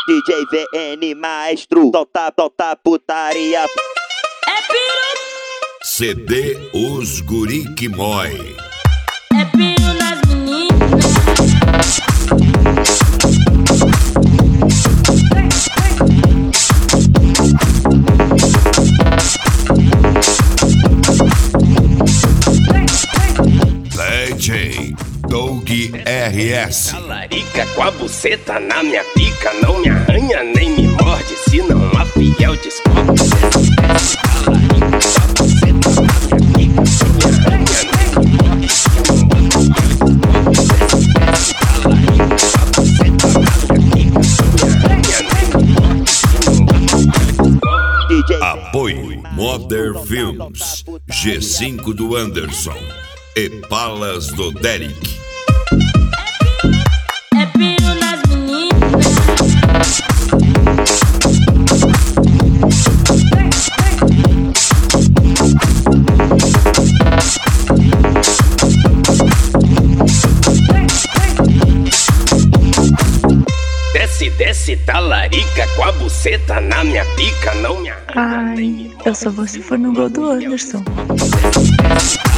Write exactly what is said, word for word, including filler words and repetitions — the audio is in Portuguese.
D J V N Maestro, solta, solta putaria. É piru. C D Os Guri Que Mói. É piru nas meninas. D J Doug R S. Talarica com a buceta na minha pica, não me arranha nem me morde, se não a fiel descobre. Desce, D J Apoio Modern Films, G cinco do Anderson e Palas do Derek. É piru nas meninas. desce, desce, talarica com a buceta na minha pica, não me arranha nem me Ai, eu só vou se for no gol do Anderson. morde.